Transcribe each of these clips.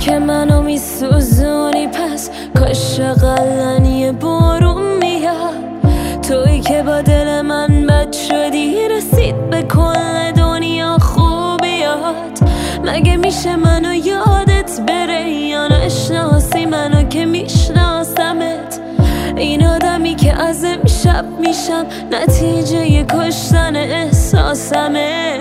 که منو میسوزونی، پس کاش اقلن یه بارون میاد. تویی که با دل من بد شدی، رسید به کل دنیا خوبیات. مگه میشه منو یادت بره یا نشناسی منو که میشناسمت؟ این آدمی که از امشب میشم نتیجه ی کشتن احساسمه.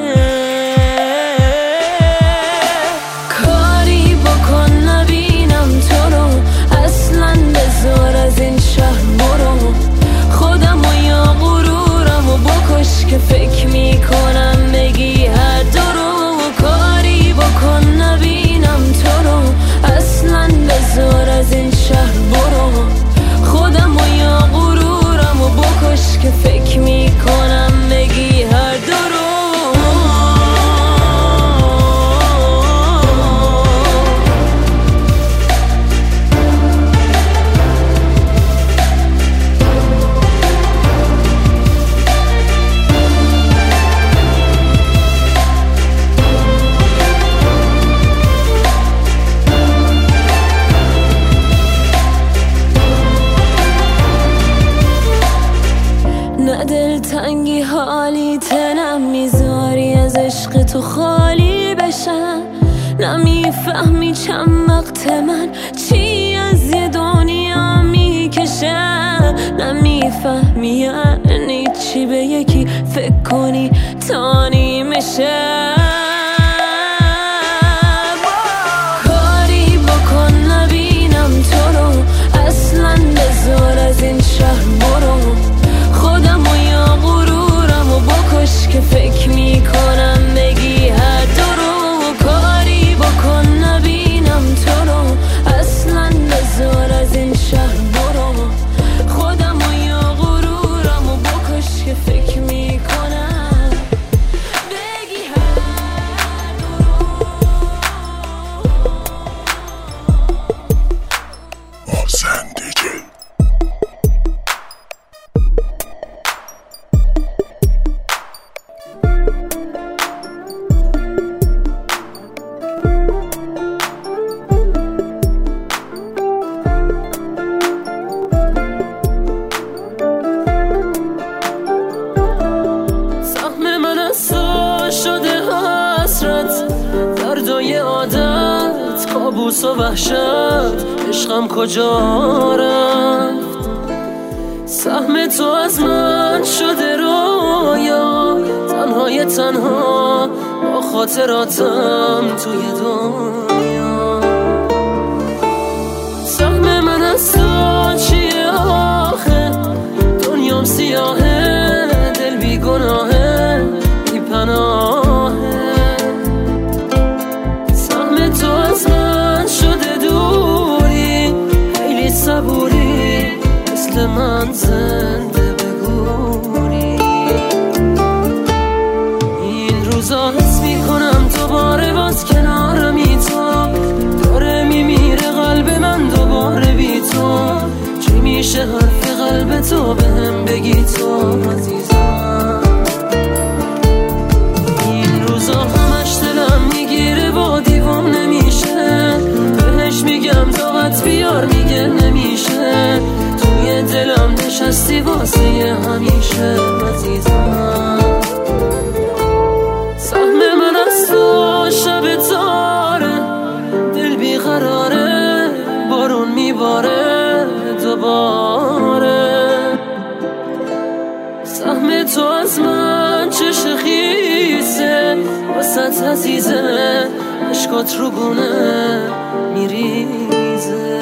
کاری بکن نبینم تو رو، اصلا بذار از این شهر برو. خودم و یا غرورم و بکش که فکر میکنم بگی هر درو. کاری بکن نبینم تو رو، اصلا بذار از این شهر برو. خودم و یا غرورم و بکش که فکر میکنم بگی هر درو. نه دلتنگی حالی تنم میذاری از عشق تو خالی بشم. نمیفهمی چند وقت من چی از یه دنیا میکشم. نمیفهمی یعنی چی به یکی فکر کنی تا نیمشه. کاری بکن نبینم تو رو، اصلا بذار از این شهر برو. خودم و یا غرورم و بکش که فکر میکنم بگی هر درو. کاری بکن نبینم تو رو، اصلا بذار از این شهر برو. خودم و یا غرورم و بکش که فکر میکنم بگی هر درو. محسن دیجی کابوس و وحشت، عشقم کجا رفت؟ سهم تو از من شده رویا، تنهای تنها با خاطراتم توی دنیا. سهم من از تو چیه آخه؟ دنیام سیاهه، دل بی گناهه، بی پناهه. تو از من شده دوری، خیلی صبوری، مثل من زنده بگوری. این روزا حس میکنم دوباره باز کنارمی تو، داره میمیره قلب من دوباره بی تو. چی میشه حرف قلب تو بهم بگی تو عزیزم؟ این روزا همش دلم میگیره با دیوام نمیشه، بهش میگم طاقت بیار میگه نمیشه. توی دلم نشستی واسه همیشه عزیزم. سهم من از تو شب تاره، دل بیقراره، بارون میباره دوباره. سهم تو از من چش خیسه، واسه عزیزه، عشقات رو گونه میریزه.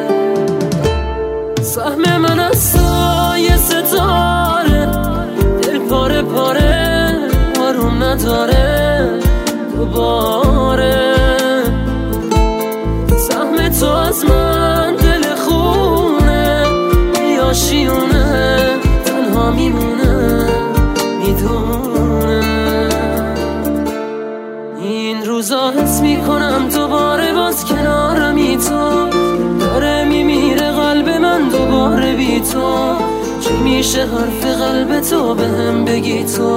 سهم من از تو یه ستاره، دل پاره پاره، آروم نداره دوباره. سهم تو از من دل خونه، بیاشیونه، تنها میمونه میدونه. این روزا حس میکنم دوباره باز کنارمی تو، داره میمیره قلب من دوباره بی تو. چی میشه حرف قلب تو بهم بگی تو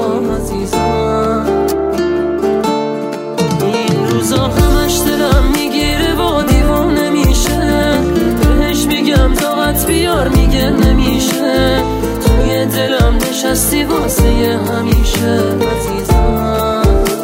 عزیزم؟ این روزا همش دلم میگیره با دیوار نشستی واسه همیشه عزیزم.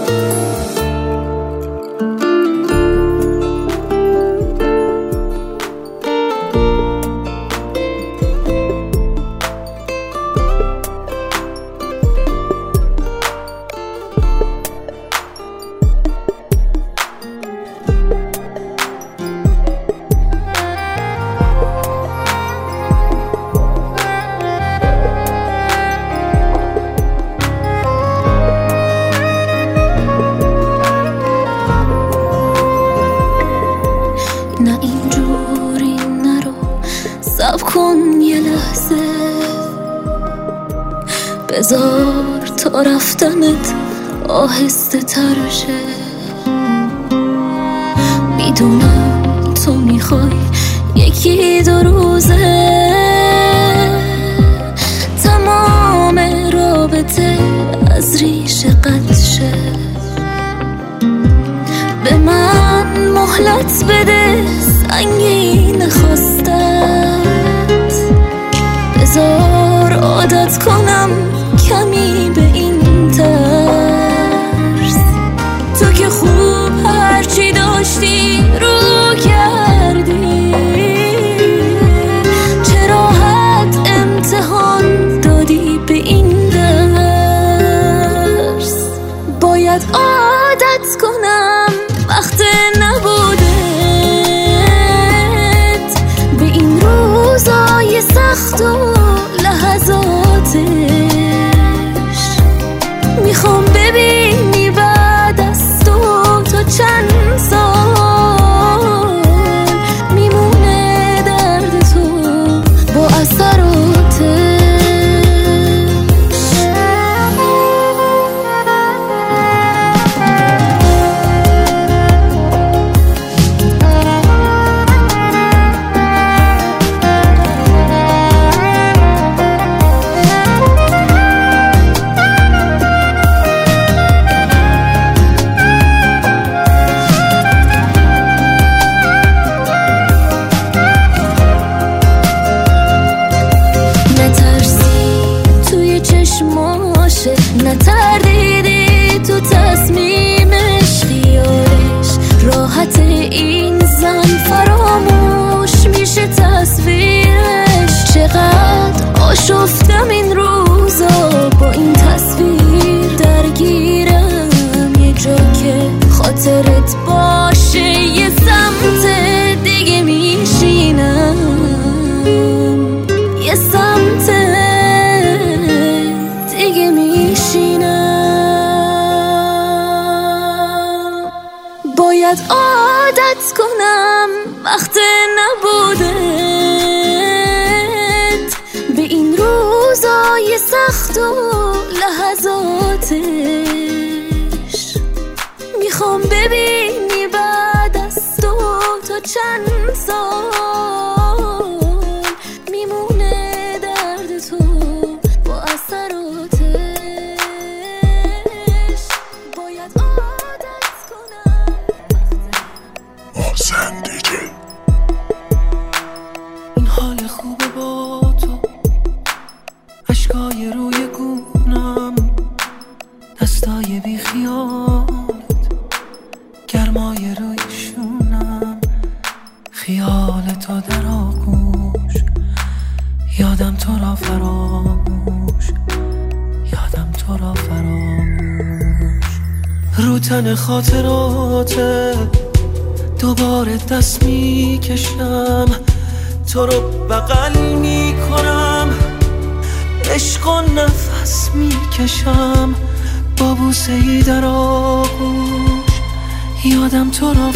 نه اینجوری نرو، صبر کن یه لحظه، بذار تا رفتنت آهسته تر شه. میدونم تو میخوای یکی دو روزه تمام رابطه از ریشه قطع شه. به من مهلت بده، سنگین خواستت، بذار عادت کنم کمی به این ترس. تو که خوب هرچی داشتی رو کردی، چه راحت امتحان دادی به این درس. باید عادت کنم وقت نبودت به این روزای سخت و لحظاتش. میخوام ببینی بعد از تو چند سال میمونه درد تو با اثراتش. نتردیدی تو تصمیمش، خیالش راحت این زن فراموش میشه تصویرش. چقدر آشفتم این روزا با این تصویر، درگیرم یه جا که خاطرت باشه، یه سمت دیگه میشینم، یه سمت دیگه میشینم. باید عادت کنم وقت نبودت به این روزای سخت و لحظاتش. میخوام ببینی بعد از تو تا چند سال میمونه درد تو با اثراتش. باید عادت کنم محسن دیجی. این حال خوبه با تو، اشکای روی گونم، دستای بی خیالت، گرمای روی شونم، خیال تو در آغوش، یادم تو را فراموش، یادم تو را فراموش. رو تن خاطراته دوباره دست میکشم، تو رو بغل میکنم، عشق و نفس میکشم با بوسه ای در آغوش، یادم تو را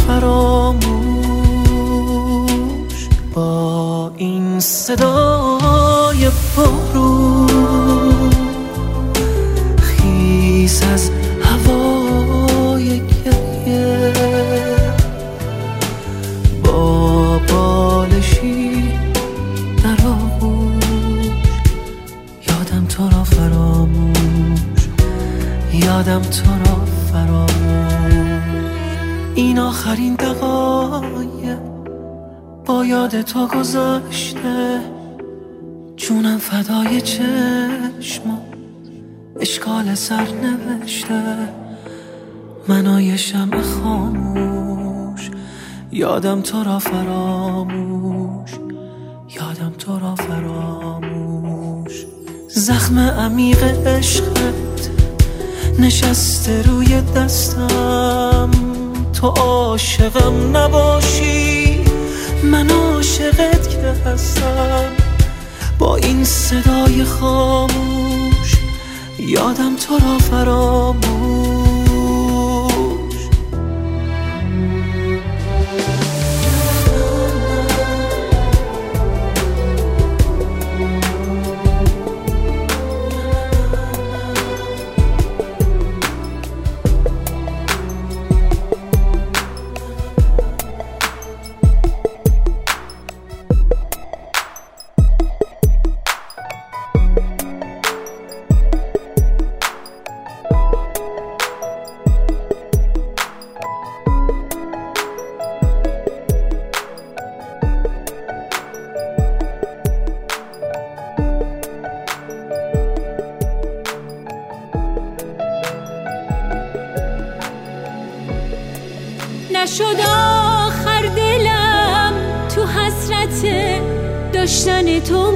فراموش. با این صدای بارون خیس از هوای گریه، با بالشی در آغوش، یادم تو را فراموش، یادم تو را فراموش. این آخرین دقایق با یاد تو گذشته، جونم فدای چشمات، اشکال سر نوشته منای شمع خاموش. یادم تو را فراموش، یادم تو را فراموش. زخم عمیق عشقت نشسته روی دستم. تو عاشقم نباشی من عاشقت که هستم. با این صدای خاموش یادم تو را فراموش. نشد آخر دلم تو حسرت داشتن تو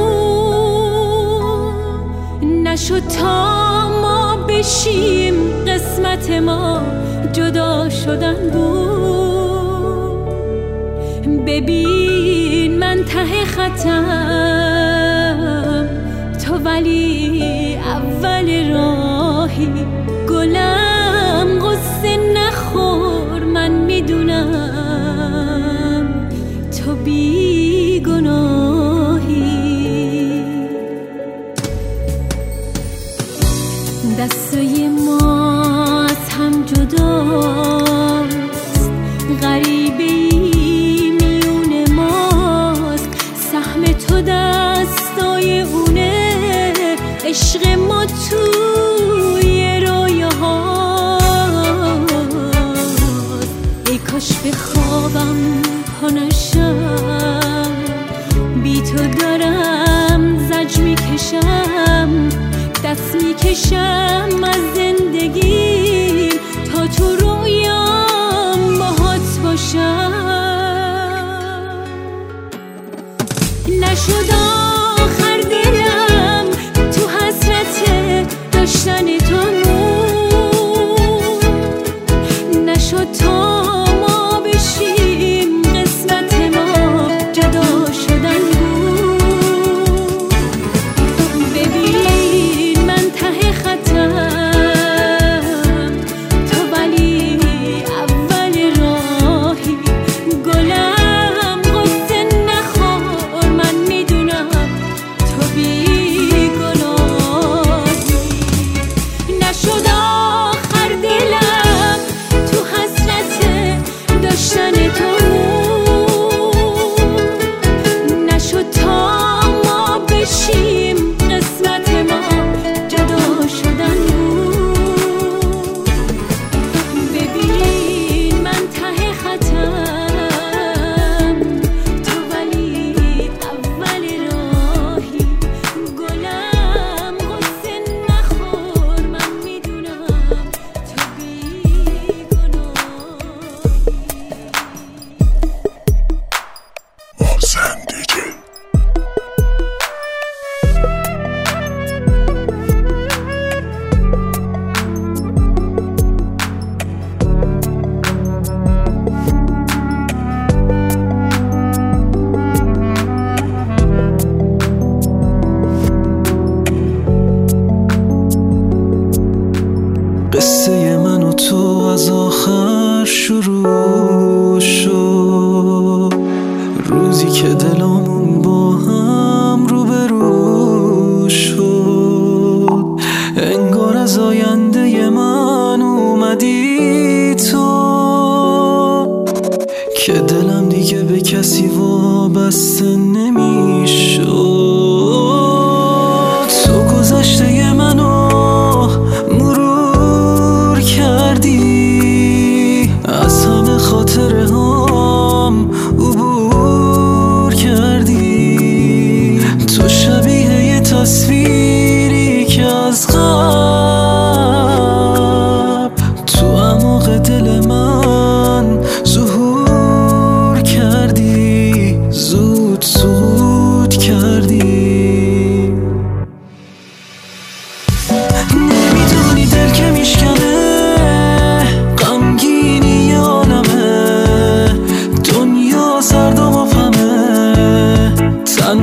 نشد تا ما بشیم قسمت ما جدا شدن بود. ببین من ته خطم تو ولی اول راهی. گلم غصه نخور من میدونم تو بی گناهی. دستای ما از هم جداست، غریبی میون ماست. سهم تو دستای اونه، عشق ما توی رویاهاست. ای کاش به خوابم پا نشم، بی تو دارم زج میکشم. دست میکشم از زندگی تا تو رویام باهات باشم. نشد آخر دلم تو حسرت داشتن تو نشد تا ما بشیم قسمت ما جدا شدن بود. ببین من ته خطم تو ولی اول راهی. گلم غصه نخور من میدونم تو بی گناهی. نشد آخر دلم تو حسرت داشتن تو نشد تا ما بشیم قسمت ما جدا شدن بود. ببین من ته خطم تو ولی اول راهی. گلم غصه نخور من میدونم تو بی گناهی. محسن دیجی. قصه من و تو از آخر شروع شد، روزی که دلامون با هم روبرو شد. انگار از آینده من اومدی تو، که دلم دیگه به کسی وابسته نمیشد. تو گذشته منو مرور کردی، از همه خاطره هم عبور کردی. تو شبیه یه تصویری که از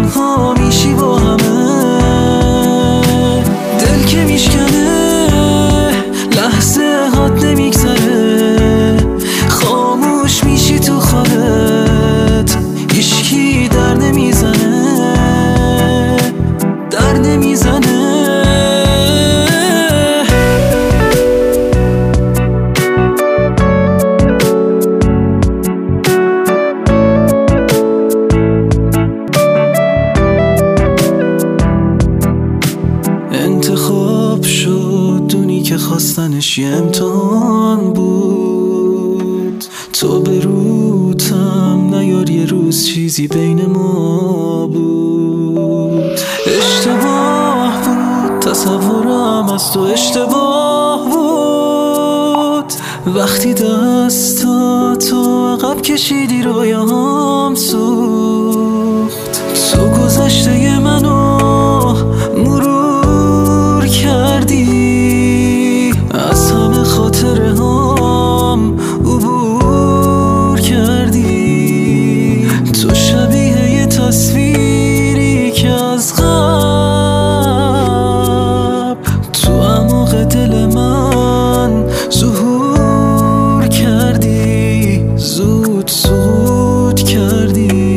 تنها میشی با همه. دل که میشکنه لحظه هات نمیگذره، خاموش میشی تو خودت، هیچکی در نمیزنه، در نمیزنه. انتخاب شد دونی که خواستنش یه امتحان بود، تو به روتم نیار یه روز چیزی بین ما بود. اشتباه بود تصورم از تو، اشتباه بود وقتی دستاتو عقب کشیدی رویام سوخت. تو گذشته منو مرور کردی، از همه خاطره هم عبور کردی. تو شبیه یه تصویری که از قبل تو اعماق دل من ظهور کردی، زود سود کردی.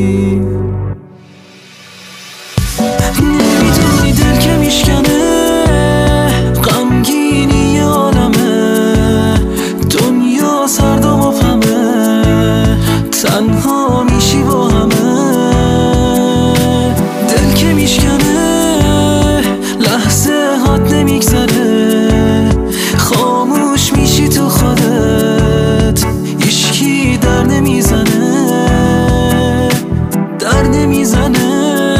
نمیدونی دل که میشکنه غمگینی عالمه، دنیا سرد و مبهمه، تنها میشی با همه. دل که میشکنه لحظه هات نمیگذره، خاموش میشی تو خودت، هیچکی در نمیزنه، در نمیزنه.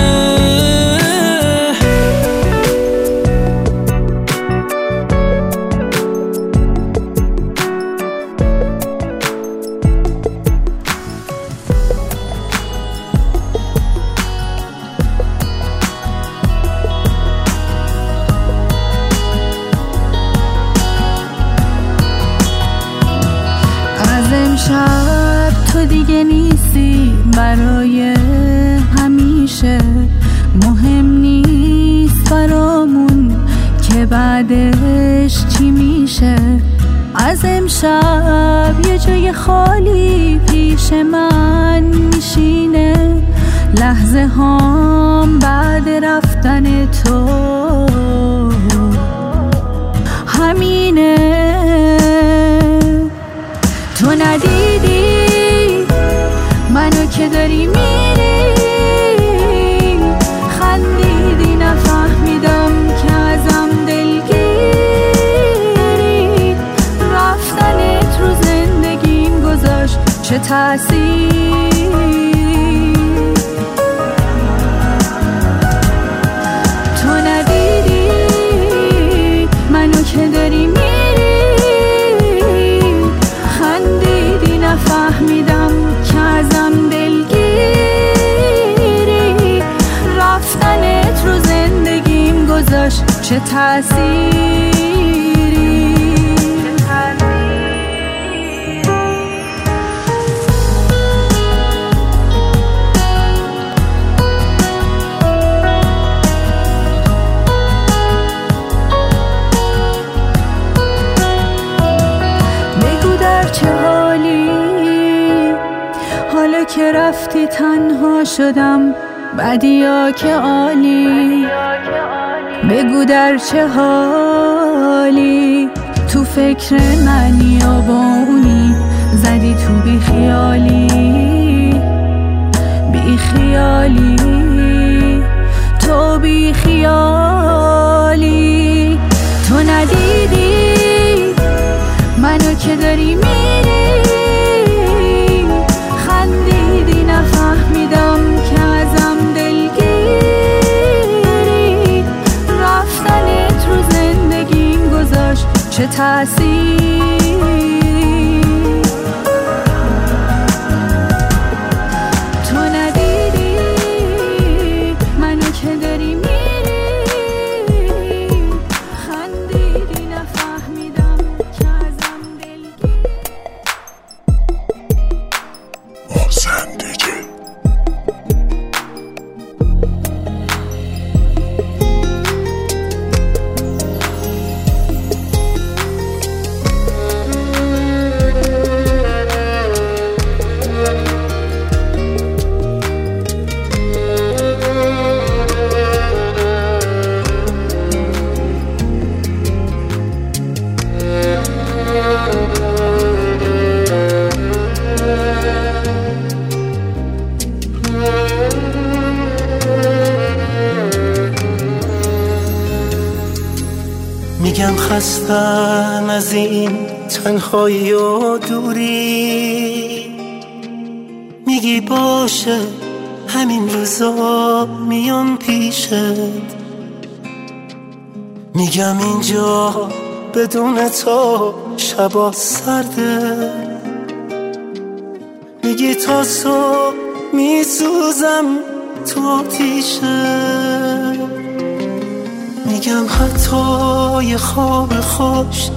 شب تو دیگه نیستی برای همیشه، مهم نیست برامون که بعدش چی میشه. از امشب یه جای خالی پیش من میشینه، لحظه هام بعد رفتن تو همینه. تو ندیدی منو که داری میری، خندیدی نفهمیدم که ازم دلگیری. رفتنت رو زندگیم گذاشت چه تأثیر. تو ندیدی منو که داری میری، نفهمیدم که ازم دلگیری. رفتنت رو زندگیم گذاشت چه تأثیری. بگو در چه حالی حالا که رفتی، تنها شدم بدیا که عالی. بگو در چه حالی تو فکر منی یا با اونی زدی تو بی خیالی، بی خیالی، تو بی خیالی. تو ندیدی منو که داری میری، خندیدی نفهمیدم که ازم دلگیری. رفتنت رو زندگیم گذاشت چه تأثیر. تو ندیدی منو که داری میری، خندیدی نفهمیدم که ازم دلگیری. محسن دیجی میگم خستم از این تنهایی و دوری، میگی باشه همین روزا میام پیشت، میگم اینجا بدون تو شبا سرده، میگی تا صبح میسوزم تو آتیشه، میگم حتی یه خواب خوش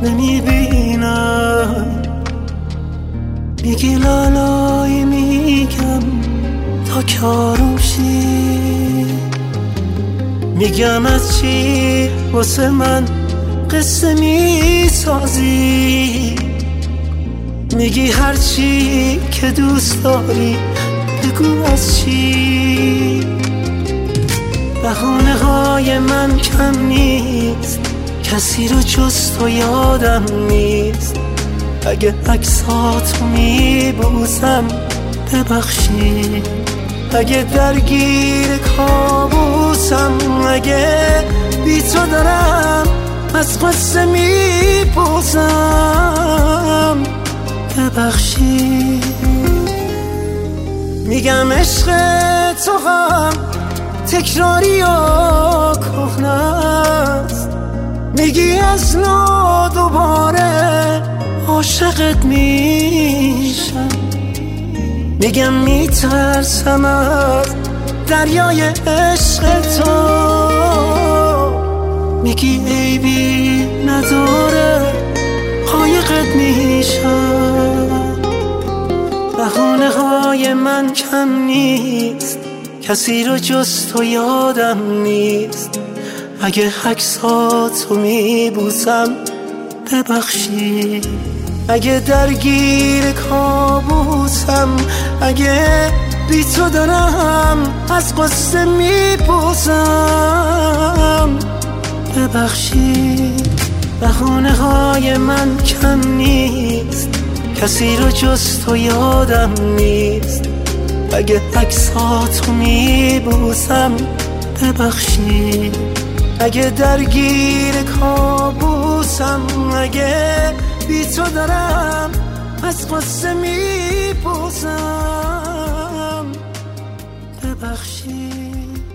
نمیبینم، میگی لالایی، میگم تا که آروم شی، میگم از چی واسه من قصه میسازی، میگی هر چی که دوست داری بگو از چی. بهونه های من کم نیست، کسی رو جز تو یادم نیست، اگه عکساتو میبوسم ببخشی، اگه درگیر کابوسم، اگه بی تو دارم از قصه میپوسم ببخشی. میگم عشق تو هم تکراری و کهنه است، میگی از نو دوباره عاشقت میشم، میگم میترسم از دریای عشق تو، میگی عیبی نداره قایقت میشم. بهونه های من کم نیست، کسی رو جز تو یادم نیست، اگه عکساتو میبوسم ببخشی، اگه درگیر کابوسم، اگه بی تو دارم از قصه میپوسم ببخشی. بهونه های من کم نیست، کسی رو جز تو یادم نیست، اگه عکساتو میبوسم ببخشی، اگه درگیر کابوسم، اگه بی تو دارم از قصه میپوسم ببخشی.